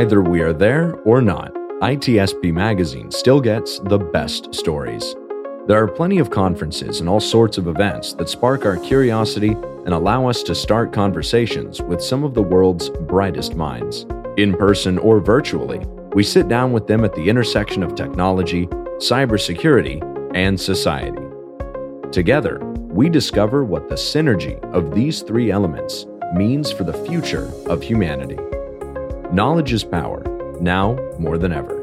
Either we are there or not, ITSP Magazine still gets the best stories. There are plenty of conferences and all sorts of events that spark our curiosity and allow us to start conversations with some of the world's brightest minds. In person or virtually, we sit down with them at the intersection of technology, cybersecurity, and society. Together, we discover what the synergy of these three elements means for the future of humanity. Knowledge is power, now more than ever.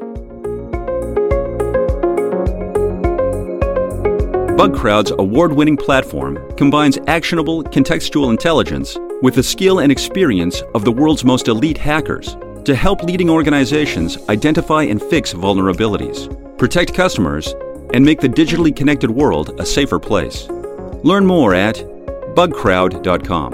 BugCrowd's award-winning platform combines actionable contextual intelligence with the skill and experience of the world's most elite hackers to help leading organizations identify and fix vulnerabilities, protect customers, and make the digitally connected world a safer place. Learn more at bugcrowd.com.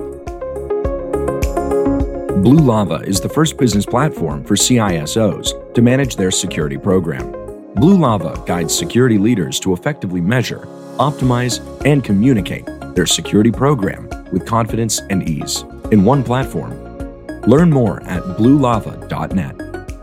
Blue Lava is the first business platform for CISOs to manage their security program. Blue Lava guides security leaders to effectively measure, optimize, and communicate their security program with confidence and ease in one platform. Learn more at bluelava.net.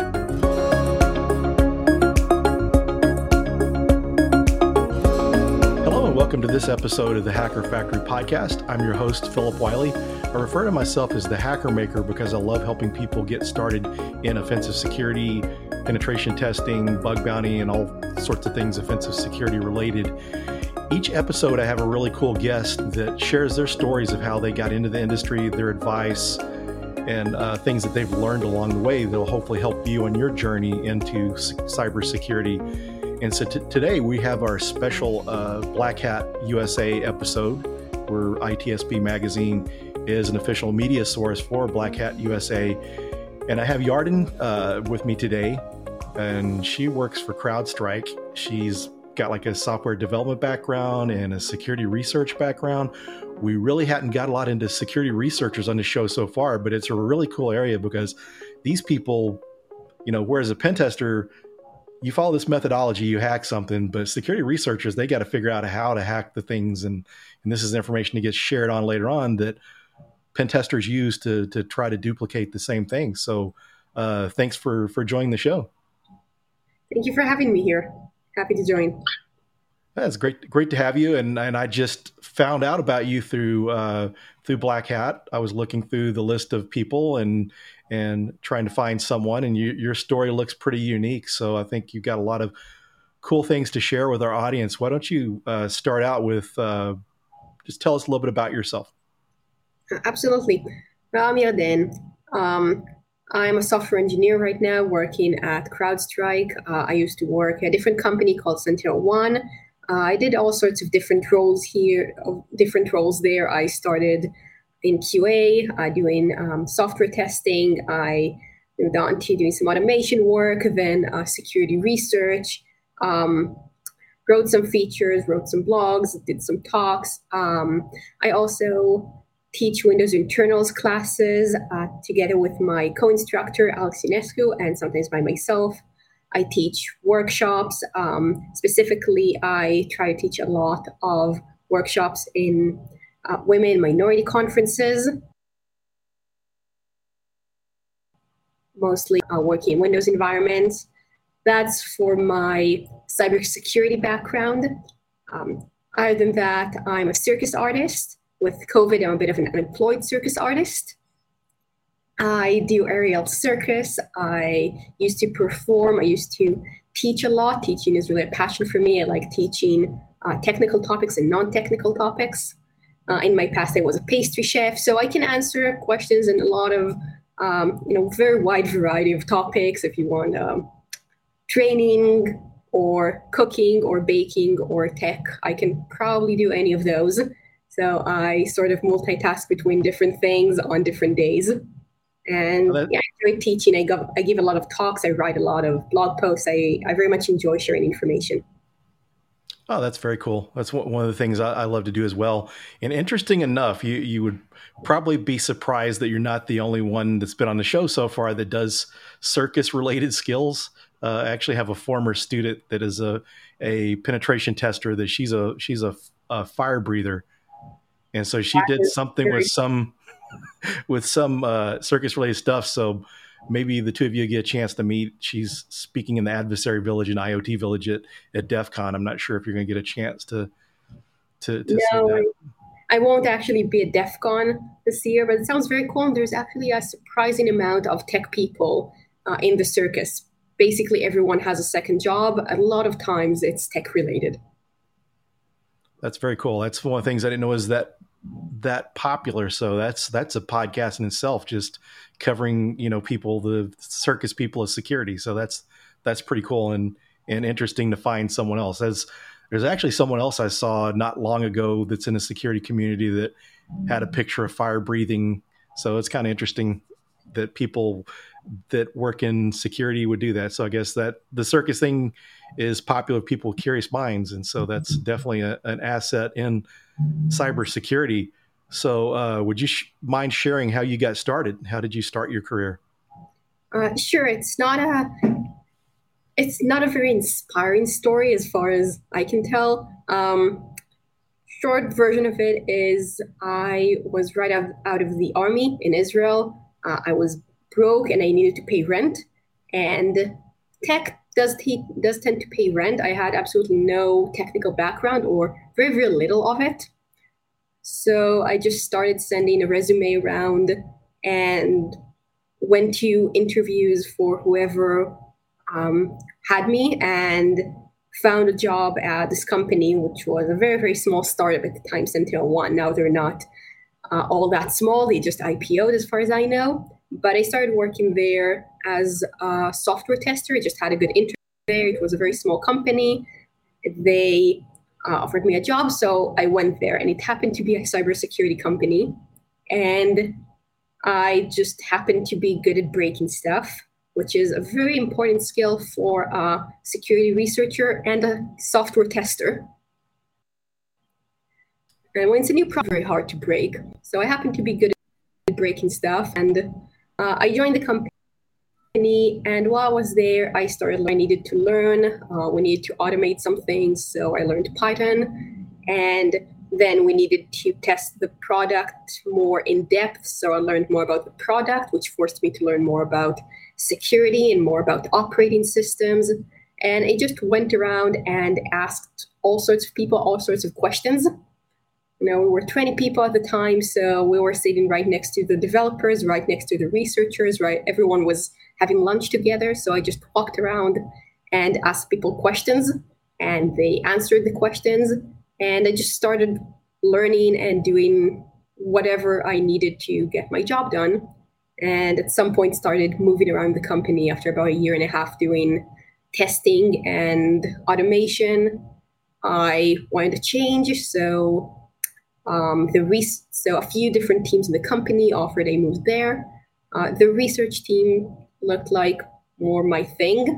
Hello and welcome to this episode of the Hacker Factory podcast. I'm your host, Philip Wiley. I refer to myself as the Hacker Maker because I love helping people get started in offensive security, penetration testing, bug bounty, and all sorts of things offensive security related. Each episode, I have a really cool guest that shares their stories of how they got into the industry, their advice, and things that they've learned along the way that will hopefully help you on your journey into cybersecurity. And so today we have our special Black Hat USA episode, where ITSP Magazine is an official media source for Black Hat USA. And I have Yarden with me today, and she works for CrowdStrike. She's got like a software development background and a security research background. We really hadn't got a lot into security researchers on the show so far, but it's a really cool area because these people, whereas a pen tester, you follow this methodology, you hack something, but security researchers, they got to figure out how to hack the things. And this is information that gets shared on later on that pen testers use to try to duplicate the same thing. So thanks for joining the show. Thank you for having me here. Happy to join. That's great to have you. And I just found out about you through Black Hat. I was looking through the list of people and trying to find someone, and your story looks pretty unique. So I think you've got a lot of cool things to share with our audience. Why don't you start out with just tell us a little bit about yourself? Absolutely. Well, I'm Yarden. I'm a software engineer right now working at CrowdStrike. I used to work at a different company called SentinelOne. I did all sorts of different roles there. I started in QA, doing software testing. I moved on to doing some automation work, then security research, wrote some features, wrote some blogs, did some talks. I also teach Windows internals classes together with my co-instructor, Alex Ionescu, and sometimes by myself. I teach workshops. Specifically, I try to teach a lot of workshops in women minority conferences, mostly working in Windows environments. That's for my cybersecurity background. Other than that, I'm a circus artist. With COVID, I'm a bit of an unemployed circus artist. I do aerial circus. I used to perform. I used to teach a lot. Teaching is really a passion for me. I like teaching technical topics and non-technical topics. In my past, I was a pastry chef, so I can answer questions in a lot of, very wide variety of topics. If you want training or cooking or baking or tech, I can probably do any of those. So I sort of multitask between different things on different days. And I enjoy teaching. I give a lot of talks. I write a lot of blog posts. I very much enjoy sharing information. Oh, that's very cool. That's one of the things I love to do as well. And interesting enough, you would probably be surprised that you're not the only one that's been on the show so far that does circus-related skills. I actually have a former student that is a penetration tester. That she's a fire breather. And so she did something with some circus related stuff. So maybe the two of you get a chance to meet. She's speaking in the Adversary Village and IoT Village at DEF CON. I'm not sure if you're going to get a chance to see that. I won't actually be at DEF CON this year, but it sounds very cool. And there's actually a surprising amount of tech people in the circus. Basically, everyone has a second job. A lot of times it's tech related. That's very cool. That's one of the things I didn't know was that popular. So that's a podcast in itself, just covering, people, the circus people of security. So that's pretty cool and interesting to find someone else. There's actually someone else I saw not long ago that's in a security community that had a picture of fire breathing. So it's kind of interesting that people that work in security would do that. So I guess that the circus thing is popular with people with curious minds. And so that's definitely an asset in cybersecurity. So would you mind sharing how you got started? How did you start your career? Sure. It's not a very inspiring story as far as I can tell. Short version of it is I was right out of the army in Israel. I was broke and I needed to pay rent. And tech does tend to pay rent. I had absolutely no technical background or very, very little of it. So I just started sending a resume around and went to interviews for whoever had me and found a job at this company, which was a very, very small startup at the time, SentinelOne. Now they're not all that small. They just IPO'd as far as I know. But I started working there as a software tester. I just had a good interview there. It was a very small company. They offered me a job, so I went there. And it happened to be a cybersecurity company. And I just happened to be good at breaking stuff, which is a very important skill for a security researcher and a software tester. And when it's a new product, it's very hard to break. So I happened to be good at breaking stuff. And I joined the company. And while I was there, I needed to learn. We needed to automate some things. So I learned Python. And then we needed to test the product more in depth. So I learned more about the product, which forced me to learn more about security and more about operating systems. And I just went around and asked all sorts of people, all sorts of questions. We were 20 people at the time, so we were sitting right next to the developers, right next to the researchers, right? Everyone was having lunch together. So I just walked around and asked people questions, and they answered the questions. And I just started learning and doing whatever I needed to get my job done. And at some point started moving around the company after about a year and a half doing testing and automation. I wanted to change, so a few different teams in the company offered a move there. The research team looked like more my thing.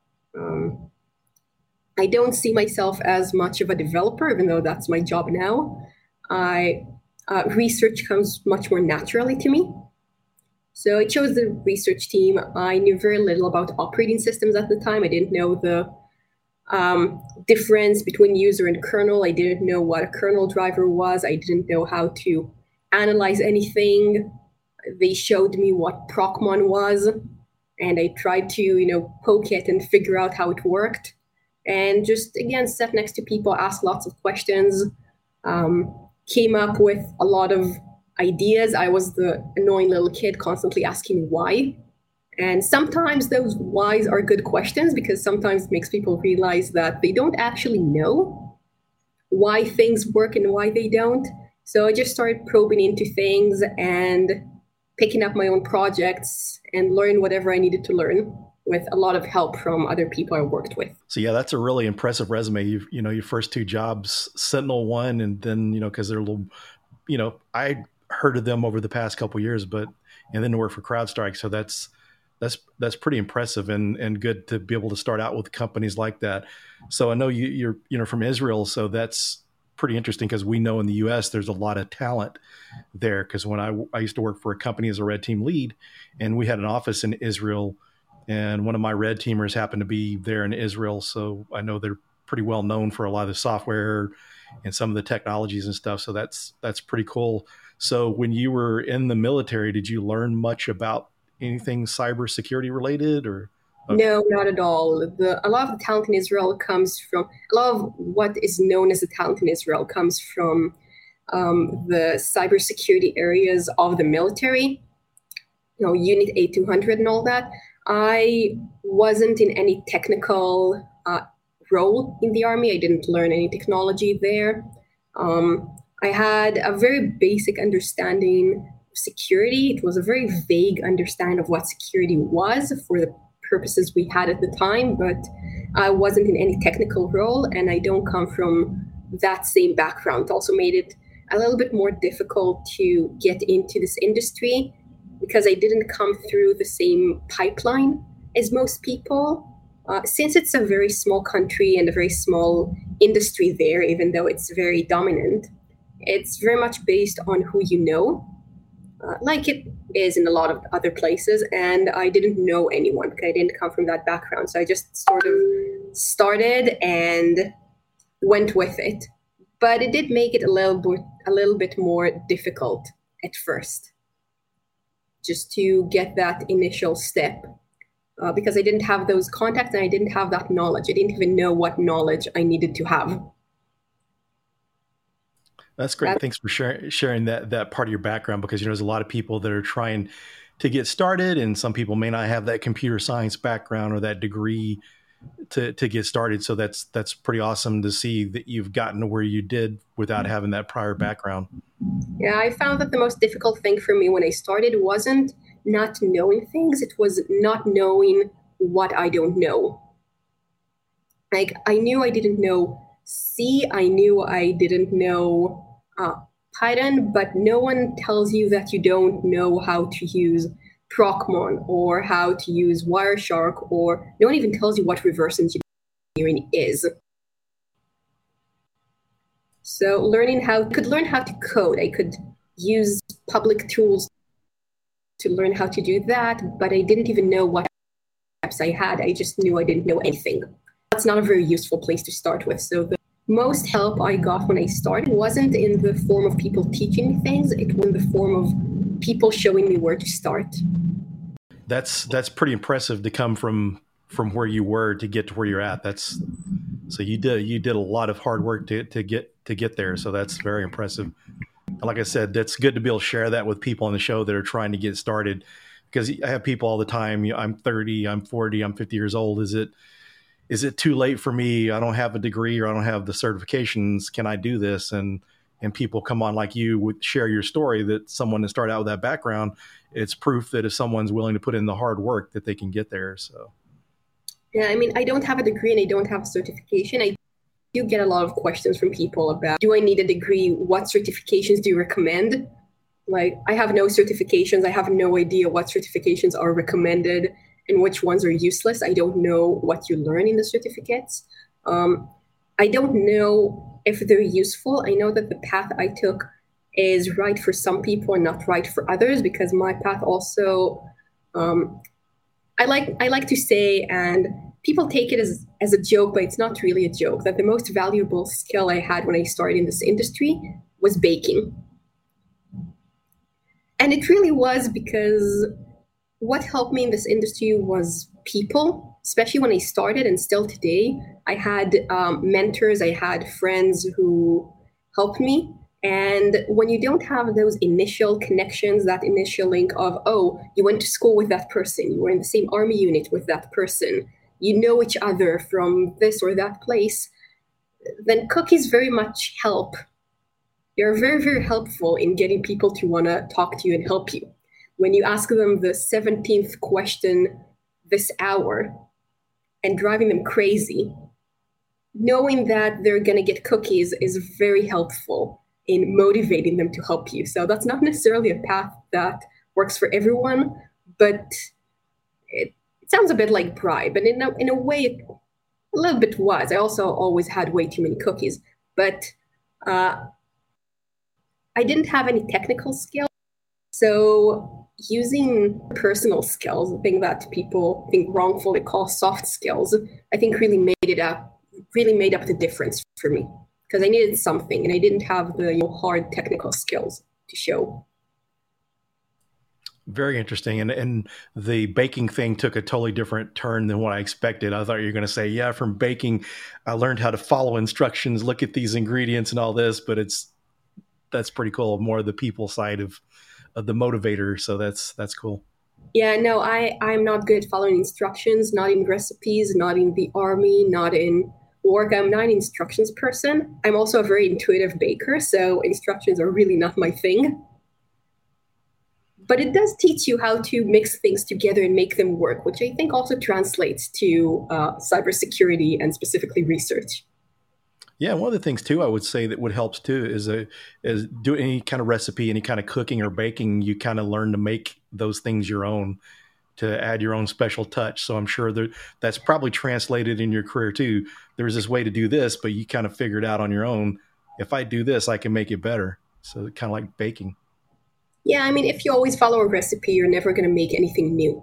I don't see myself as much of a developer, even though that's my job now. Research comes much more naturally to me. So I chose the research team. I knew very little about operating systems at the time. I didn't know the difference between user and kernel. I didn't know what a kernel driver was. I didn't know how to analyze anything. They showed me what Procmon was, and I tried to, poke it and figure out how it worked. And just, again, sat next to people, asked lots of questions, came up with a lot of ideas. I was the annoying little kid constantly asking why. And sometimes those whys are good questions because sometimes it makes people realize that they don't actually know why things work and why they don't. So I just started probing into things and picking up my own projects and learn whatever I needed to learn with a lot of help from other people I worked with. So yeah, that's a really impressive resume. Your first two jobs, SentinelOne, and then, because they're a little, I heard of them over the past couple of years, and then to work for CrowdStrike. So that's pretty impressive and good to be able to start out with companies like that. So I know you're from Israel, so that's pretty interesting because we know in the U.S. there's a lot of talent there. Because when I used to work for a company as a red team lead, and we had an office in Israel, and one of my red teamers happened to be there in Israel, so I know they're pretty well known for a lot of the software and some of the technologies and stuff. So that's pretty cool. So when you were in the military, did you learn much about anything cybersecurity related or? Okay. No, not at all. A lot of the talent in Israel comes from, a lot of what is known as the talent in Israel comes from the cybersecurity areas of the military, Unit A200 and all that. I wasn't in any technical role in the Army. I didn't learn any technology there. I had a very basic understanding of security. It was a very vague understanding of what security was for the purposes we had at the time, but I wasn't in any technical role, and I don't come from that same background. It also made it a little bit more difficult to get into this industry because I didn't come through the same pipeline as most people. Since it's a very small country and a very small industry there, even though it's very dominant, it's very much based on who you know, like it is in a lot of other places. And I didn't know anyone because I didn't come from that background. So I just sort of started and went with it. But it did make it a little bit more difficult at first, just to get that initial step. Because I didn't have those contacts and I didn't have that knowledge. I didn't even know what knowledge I needed to have. That's great. Thanks for sharing that part of your background, because there's a lot of people that are trying to get started, and some people may not have that computer science background or that degree to get started. So that's pretty awesome to see that you've gotten to where you did without having that prior background. Yeah, I found that the most difficult thing for me when I started wasn't not knowing things. It was not knowing what I don't know. Like, I knew I didn't know C, I knew I didn't know Python, but no one tells you that you don't know how to use Procmon or how to use Wireshark, or no one even tells you what reverse engineering is. So I could learn how to code. I could use public tools to learn how to do that, but I didn't even know what steps I had. I just knew I didn't know anything. That's not a very useful place to start with. So the most help I got when I started wasn't in the form of people teaching me things. It was in the form of people showing me where to start. That's pretty impressive to come from where you were to get to where you're at. So you did a lot of hard work to get there. So that's very impressive. And like I said, that's good to be able to share that with people on the show that are trying to get started, because I have people all the time. I'm 30, I'm 40, I'm 50 years old. Is it too late for me? I don't have a degree or I don't have the certifications. Can I do this? And people come on like you would share your story, that someone that started out with that background, it's proof that if someone's willing to put in the hard work, that they can get there. So. Yeah, I mean, I don't have a degree and I don't have a certification. I do get a lot of questions from people about, do I need a degree? What certifications do you recommend? Like, I have no certifications. I have no idea what certifications are recommended and which ones are useless. I don't know what you learn in the certificates. I don't know if they're useful. I know that the path I took is right for some people and not right for others, because my path also, I like to say, and people take it as a joke, but it's not really a joke, that the most valuable skill I had when I started in this industry was baking. And it really was, because what helped me in this industry was people, especially when I started and still today. I had mentors, I had friends who helped me. And when you don't have those initial connections, that initial link of, oh, you went to school with that person, you were in the same army unit with that person, you know each other from this or that place, then cookies very much help. They're very, very helpful in getting people to want to talk to you and help you. When you ask them the 17th question this hour and driving them crazy, knowing that they're going to get cookies is very helpful in motivating them to help you. So that's not necessarily a path that works for everyone, but it sounds a bit like bribe. And in a way, it a little bit was. I also always had way too many cookies, but I didn't have any technical skills. So using personal skills, the thing that people think wrongfully call soft skills, I think really made up the difference for me, because I needed something and I didn't have the hard technical skills to show. Very interesting. And the baking thing took a totally different turn than what I expected. I thought you were going to say, yeah, from baking, I learned how to follow instructions, look at these ingredients and all this, but that's pretty cool. More of the people side of the motivator. So that's cool. Yeah, no, I'm not good at following instructions, not in recipes, not in the army, not in work. I'm not an instructions person. I'm also a very intuitive baker, so instructions are really not my thing. But it does teach you how to mix things together and make them work, which I think also translates to cybersecurity and specifically research. Yeah, one of the things too I would say that would help too is do any kind of recipe, any kind of cooking or baking. You kind of learn to make those things your own, to add your own special touch. So I'm sure that's probably translated in your career too. There's this way to do this, but you kind of figured out on your own. If I do this, I can make it better. So kind of like baking. Yeah, I mean, if you always follow a recipe, you're never going to make anything new.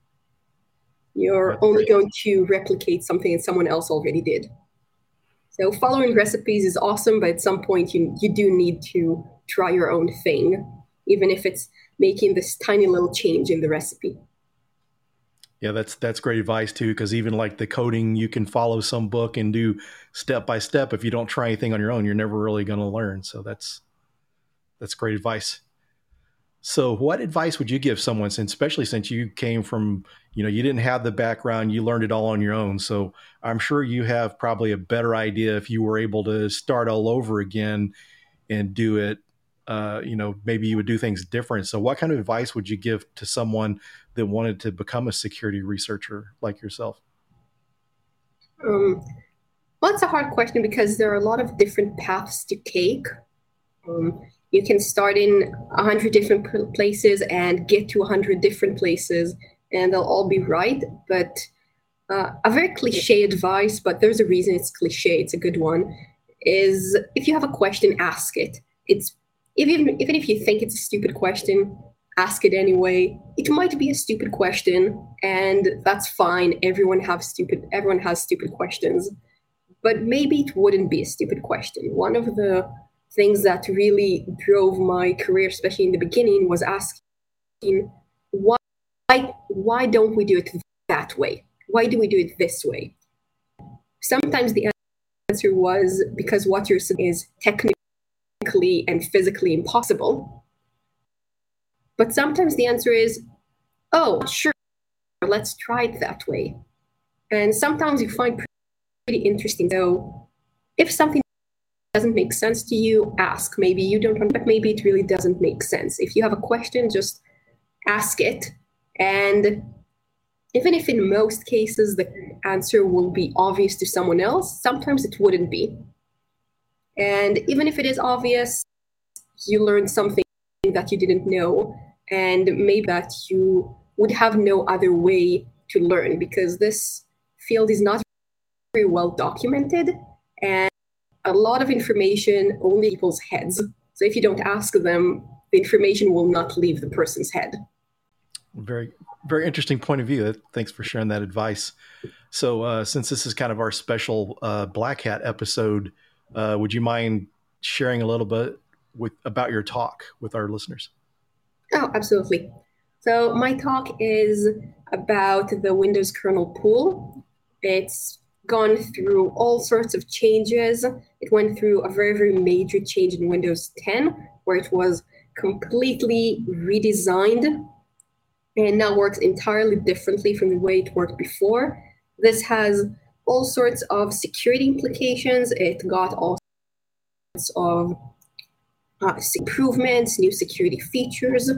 You're only going to replicate something that someone else already did. So following recipes is awesome, but at some point you do need to try your own thing, even if it's making this tiny little change in the recipe. Yeah, that's great advice too, because even like the coding, you can follow some book and do step by step. If you don't try anything on your own, you're never really going to learn. So that's great advice. So what advice would you give someone, especially since you came from, you didn't have the background, you learned it all on your own. So I'm sure you have probably a better idea if you were able to start all over again and do it, maybe you would do things different. So what kind of advice would you give to someone that wanted to become a security researcher like yourself? Well, it's a hard question because there are a lot of different paths to take. You can start in 100 different places and get to 100 different places, and they'll all be right. But a very cliche advice, but there's a reason it's cliche, it's a good one, is if you have a question, ask it. Even if you think it's a stupid question, ask it anyway. It might be a stupid question, and that's fine. Everyone has stupid questions. But maybe it wouldn't be a stupid question. One of the things that really drove my career, especially in the beginning, was asking why don't we do it that way? Why do we do it this way? Sometimes the answer was because what you're saying is technically and physically impossible. But sometimes the answer is, oh, sure, let's try it that way. And sometimes you find pretty interesting. So if something doesn't make sense to you, ask. Maybe you don't, but maybe it really doesn't make sense. If you have a question, just ask it. And even if in most cases the answer will be obvious to someone else, sometimes it wouldn't be. And even if it is obvious, you learn something that you didn't know, and maybe that you would have no other way to learn, because this field is not very well documented, and a lot of information only in people's heads. So if you don't ask them, the information will not leave the person's head. Very, very interesting point of view. Thanks for sharing that advice. So since this is kind of our special Black Hat episode, would you mind sharing a little bit about your talk with our listeners? Oh, absolutely. So my talk is about the Windows kernel pool. It's gone through all sorts of changes. It went through a very, very major change in Windows 10, where it was completely redesigned and now works entirely differently from the way it worked before. This has all sorts of security implications. It got all sorts of improvements, new security features.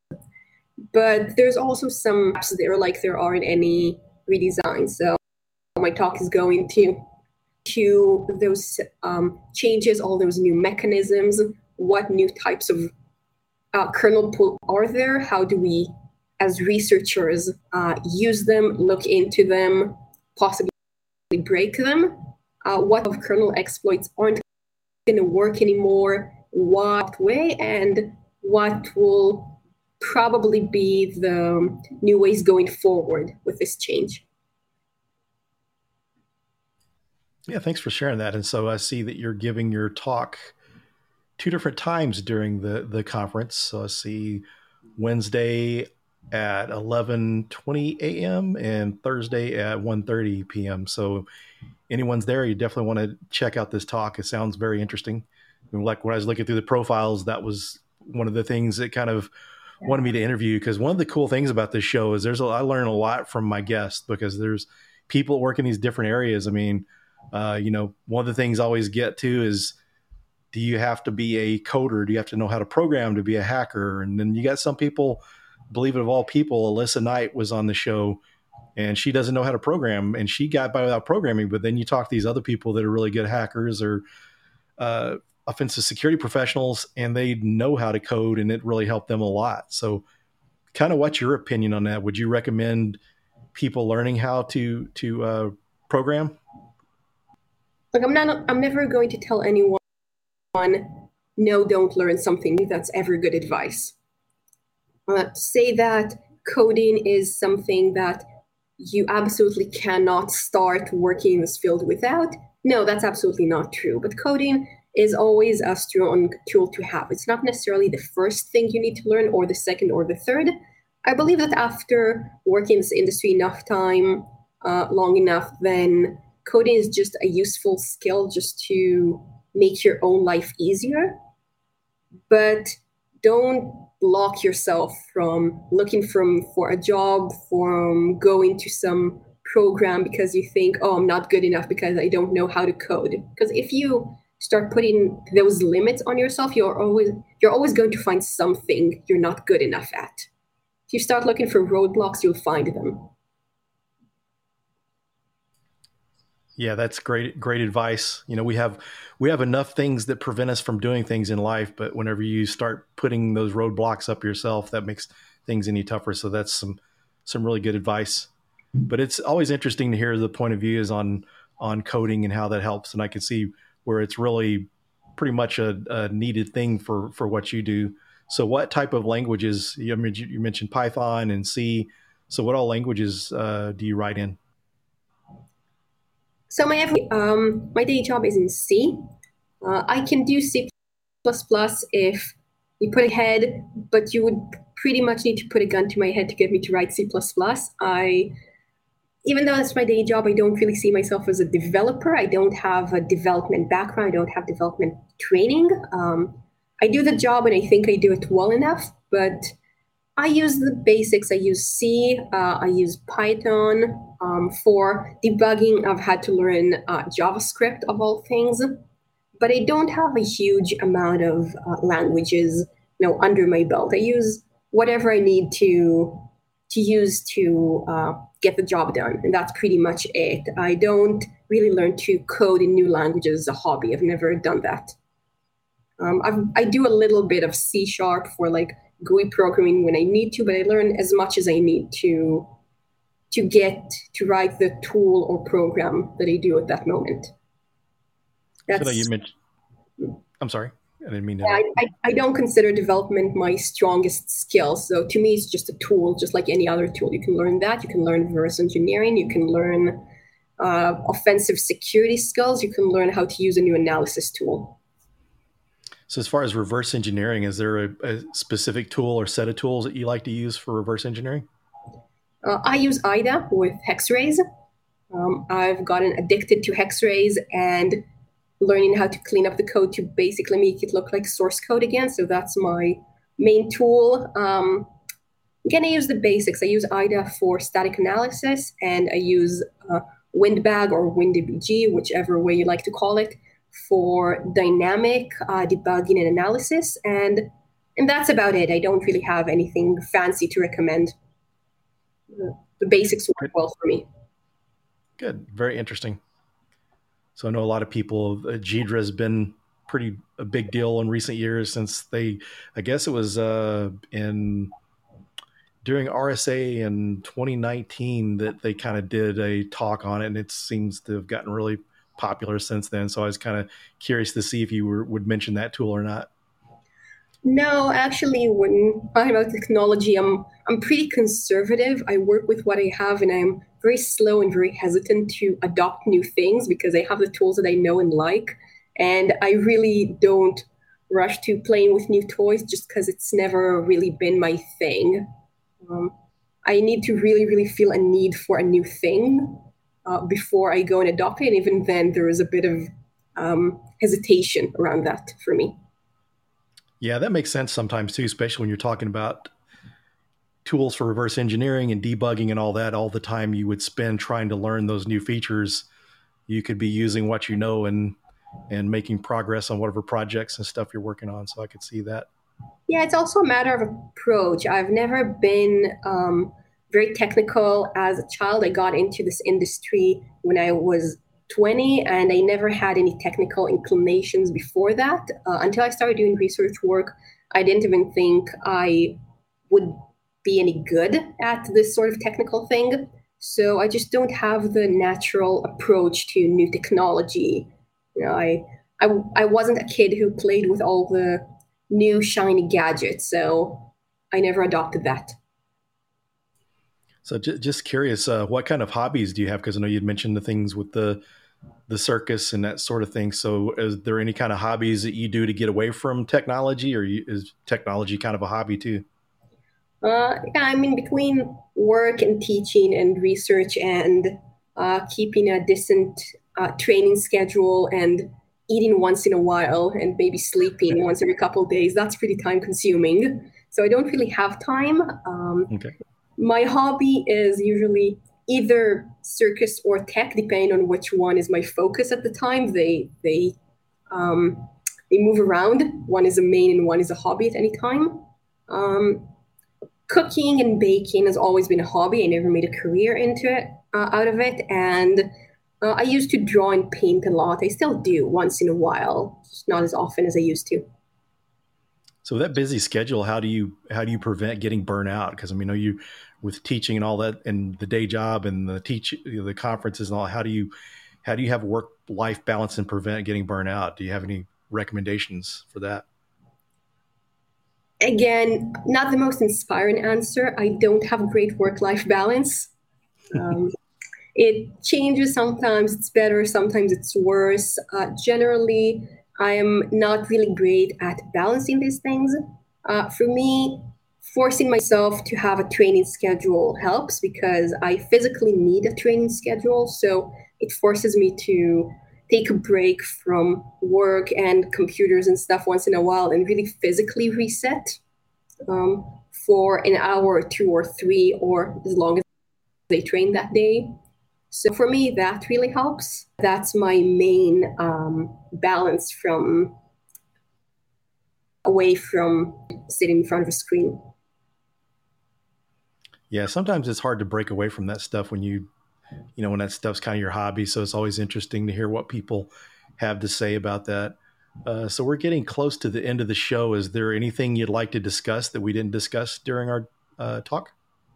But there's also some gaps there, like there aren't any redesigns. So my talk is going to those changes, all those new mechanisms, what new types of kernel pool are there, how do we, as researchers, use them, look into them, possibly break them, what of kernel exploits aren't going to work anymore, what way, and what will probably be the new ways going forward with this change. Yeah, thanks for sharing that. And so I see that you're giving your talk 2 different times during the conference. So I see Wednesday at 11:20 a.m. and Thursday at 1:30 p.m. So anyone's there, you definitely want to check out this talk. It sounds very interesting. And like when I was looking through the profiles, that was one of the things that kind of wanted me to interview, because one of the cool things about this show is I learn a lot from my guests, because there's people that work in these different areas. I mean, one of the things I always get to is, do you have to be a coder? Do you have to know how to program to be a hacker? And then you got some people, believe it of all people, Alyssa Knight was on the show, and she doesn't know how to program, and she got by without programming. But then you talk to these other people that are really good hackers or offensive security professionals, and they know how to code, and it really helped them a lot. So kind of what's your opinion on that? Would you recommend people learning how to program? Like, I'm never going to tell anyone, no, don't learn something. That's ever good advice. To say that coding is something that you absolutely cannot start working in this field without, no, that's absolutely not true. But coding is always a strong tool to have. It's not necessarily the first thing you need to learn, or the second or the third. I believe that after working in this industry enough time, long enough, then coding is just a useful skill just to make your own life easier. But don't block yourself from looking for a job, from going to some program because you think, oh, I'm not good enough because I don't know how to code. Because if you start putting those limits on yourself, you're always going to find something you're not good enough at. If you start looking for roadblocks, you'll find them. Yeah, that's great advice. We have enough things that prevent us from doing things in life, but whenever you start putting those roadblocks up yourself, that makes things any tougher. So that's some really good advice. But it's always interesting to hear the point of views on coding and how that helps. And I can see where it's really pretty much a needed thing for what you do. So what type of languages, you mentioned Python and C. So what all languages do you write in? So my day job is in C. I can do C++ if you put ahead, but you would pretty much need to put a gun to my head to get me to write C++. Even though that's my day job, I don't really see myself as a developer. I don't have a development background. I don't have development training. I do the job and I think I do it well enough, but I use the basics. I use C, I use Python. For debugging, I've had to learn JavaScript of all things, but I don't have a huge amount of languages, under my belt. I use whatever I need to use to get the job done, and that's pretty much it. I don't really learn to code in new languages as a hobby. I've never done that. I do a little bit of C# for like GUI programming when I need to, but I learn as much as I need to get to write the tool or program that I do at that moment. So you mentioned, I'm sorry, I didn't mean to. I don't consider development my strongest skill. So to me, it's just a tool, just like any other tool. You can learn that. You can learn reverse engineering. You can learn offensive security skills. You can learn how to use a new analysis tool. So as far as reverse engineering, is there a specific tool or set of tools that you like to use for reverse engineering? I use IDA with Hexrays. I've gotten addicted to Hexrays and learning how to clean up the code to basically make it look like source code again. So that's my main tool. Again, I use the basics. I use IDA for static analysis, and I use Windbag or WinDBG, whichever way you like to call it, for dynamic debugging and analysis. And that's about it. I don't really have anything fancy to recommend. The basics work well for me. Good. Very interesting. So I know a lot of people, Ghidra has been a big deal in recent years since I guess it was during RSA in 2019 that they kind of did a talk on it, and it seems to have gotten really popular since then. So I was kind of curious to see if you would mention that tool or not. No, actually, when talking about technology, I'm pretty conservative. I work with what I have, and I'm very slow and very hesitant to adopt new things because I have the tools that I know and like. And I really don't rush to playing with new toys just because it's never really been my thing. I need to really, really feel a need for a new thing before I go and adopt it. And even then, there is a bit of hesitation around that for me. Yeah, that makes sense sometimes too, especially when you're talking about tools for reverse engineering and debugging and all that. All the time you would spend trying to learn those new features, you could be using what you know and making progress on whatever projects and stuff you're working on. So I could see that. Yeah, it's also a matter of approach. I've never been very technical as a child. I got into this industry when I was 20, and I never had any technical inclinations before that. Until I started doing research work, I didn't even think I would be any good at this sort of technical thing. So I just don't have the natural approach to new technology. You know, I wasn't a kid who played with all the new shiny gadgets, so I never adopted that. So just curious, what kind of hobbies do you have? Because I know you'd mentioned the things with the circus and that sort of thing. So is there any kind of hobbies that you do to get away from technology, or is technology kind of a hobby too? Yeah, I mean, between work and teaching and research and keeping a decent training schedule and eating once in a while and maybe sleeping once every couple of days, that's pretty time consuming. So I don't really have time. Okay. My hobby is usually either circus or tech, depending on which one is my focus at the time. They move around. One is a main and one is a hobby at any time. Cooking and baking has always been a hobby. I never made a career out of it. And I used to draw and paint a lot. I still do once in a while, just not as often as I used to. So that busy schedule, how do you prevent getting burnt out? Because I mean, you with teaching and all that, and the day job and the conferences and all. How do you have work-life balance and prevent getting burnt out? Do you have any recommendations for that? Again, not the most inspiring answer. I don't have great work-life balance. It changes. Sometimes it's better, sometimes it's worse. Generally, I am not really great at balancing these things. For me, forcing myself to have a training schedule helps because I physically need a training schedule. So it forces me to take a break from work and computers and stuff once in a while and really physically reset for an hour or 2 or 3 or as long as they train that day. So for me, that really helps. That's my main balance from away from sitting in front of a screen. Yeah, sometimes it's hard to break away from that stuff when when that stuff's kind of your hobby. So it's always interesting to hear what people have to say about that. So we're getting close to the end of the show. Is there anything you'd like to discuss that we didn't discuss during our talk?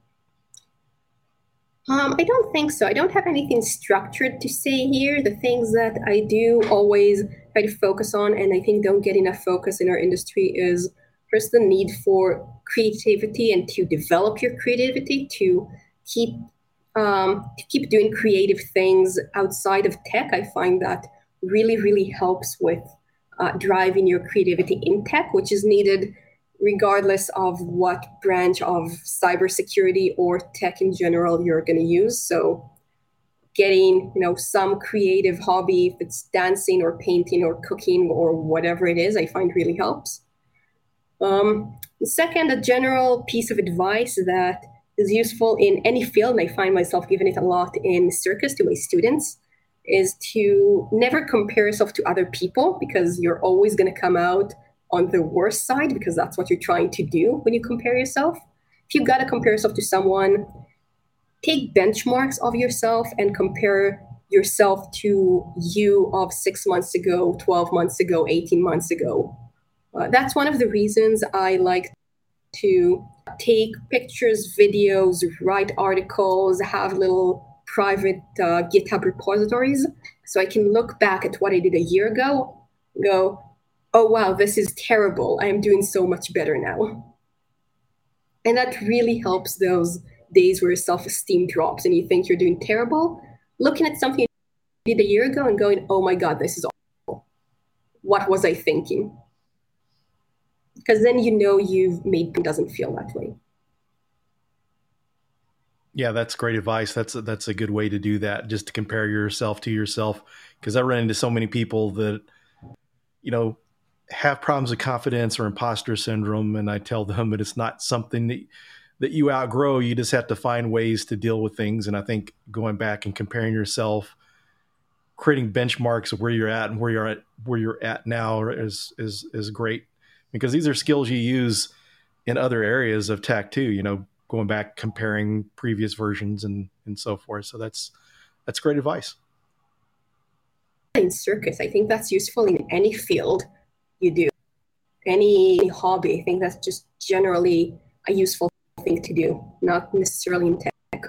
I don't think so. I don't have anything structured to say here. The things that I do always try to focus on, and I think don't get enough focus in our industry, is first the need for creativity and to develop your creativity, to keep doing creative things outside of tech. I find that really, really helps with driving your creativity in tech, which is needed regardless of what branch of cybersecurity or tech in general you're going to use. So getting, some creative hobby, if it's dancing or painting or cooking or whatever it is, I find really helps. Second, a general piece of advice that is useful in any field, and I find myself giving it a lot in circus to my students, is to never compare yourself to other people, because you're always going to come out on the worst side, because that's what you're trying to do when you compare yourself. If you've got to compare yourself to someone, take benchmarks of yourself and compare yourself to you of 6 months ago, 12 months ago, 18 months ago. That's one of the reasons I like to take pictures, videos, write articles, have little private GitHub repositories, so I can look back at what I did a year ago, go, oh, wow, this is terrible. I am doing so much better now. And that really helps those days where your self-esteem drops and you think you're doing terrible. Looking at something you did a year ago and going, oh my God, this is awful. What was I thinking? Because then you've made it doesn't feel that way. Yeah, that's great advice. That's a good way to do that, just to compare yourself to yourself. Because I run into so many people that, have problems with confidence or imposter syndrome, and I tell them that it's not something that you outgrow. You just have to find ways to deal with things. And I think going back and comparing yourself, creating benchmarks of where you're at and where you're at now is great, because these are skills you use in other areas of tech too. Going back, comparing previous versions and so forth. So that's great advice. In circus, I think that's useful in any field you do, any hobby. I think that's just generally a useful thing to do, not necessarily in tech.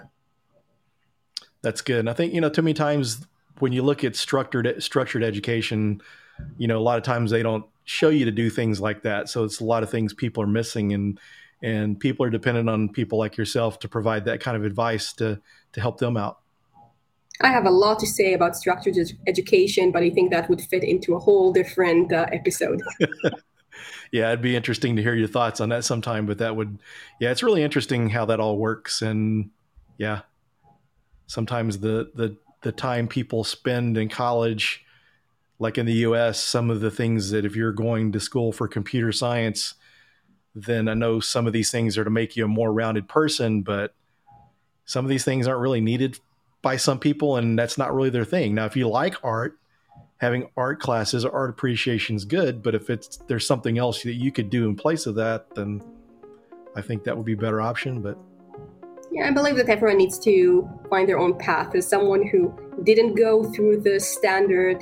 That's good. And I think, too many times when you look at structured education, a lot of times they don't show you to do things like that. So it's a lot of things people are missing, and people are dependent on people like yourself to provide that kind of advice to help them out. I have a lot to say about structured education, but I think that would fit into a whole different episode. Yeah, it'd be interesting to hear your thoughts on that sometime, but it's really interesting how that all works. And yeah, sometimes the time people spend in college, like in the US, some of the things that if you're going to school for computer science, then I know some of these things are to make you a more rounded person, but some of these things aren't really needed by some people, and that's not really their thing. Now, if you like art, having art classes or art appreciation is good, but if there's something else that you could do in place of that, then I think that would be a better option. But yeah, I believe that everyone needs to find their own path. As someone who didn't go through the standard,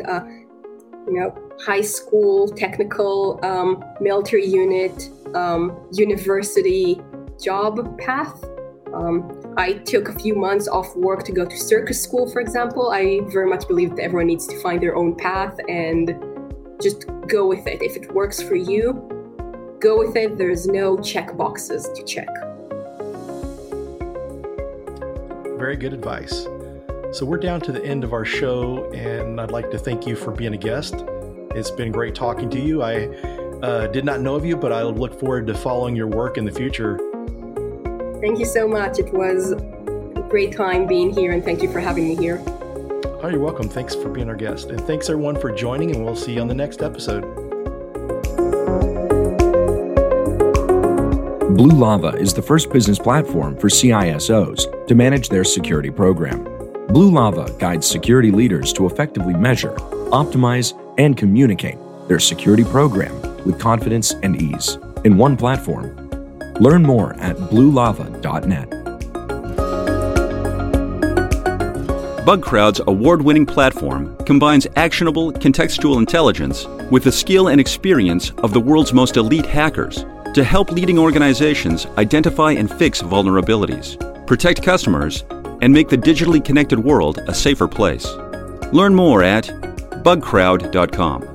high school, technical, military unit, university job path, I took a few months off work to go to circus school, for example. I very much believe that everyone needs to find their own path and just go with it. If it works for you, go with it. There's no check boxes to check. Very good advice. So we're down to the end of our show, and I'd like to thank you for being a guest. It's been great talking to you. I did not know of you, but I look forward to following your work in the future. Thank you so much. It was a great time being here, and thank you for having me here. Oh, you're welcome. Thanks for being our guest. And thanks everyone for joining, and we'll see you on the next episode. Blue Lava is the first business platform for CISOs to manage their security program. Blue Lava guides security leaders to effectively measure, optimize, and communicate their security program with confidence and ease in one platform. Learn more at bluelava.net. BugCrowd's award-winning platform combines actionable contextual intelligence with the skill and experience of the world's most elite hackers to help leading organizations identify and fix vulnerabilities, protect customers, and make the digitally connected world a safer place. Learn more at bugcrowd.com.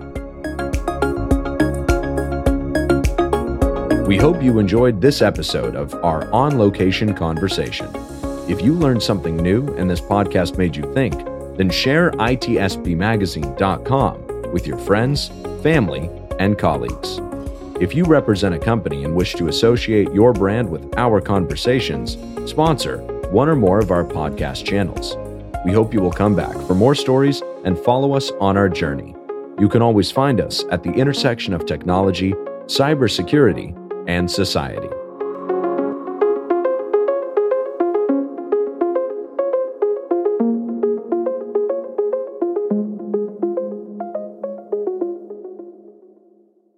We hope you enjoyed this episode of our on-location conversation. If you learned something new and this podcast made you think, then share itsbmagazine.com with your friends, family, and colleagues. If you represent a company and wish to associate your brand with our conversations, sponsor one or more of our podcast channels. We hope you will come back for more stories and follow us on our journey. You can always find us at the intersection of technology, cybersecurity, and society.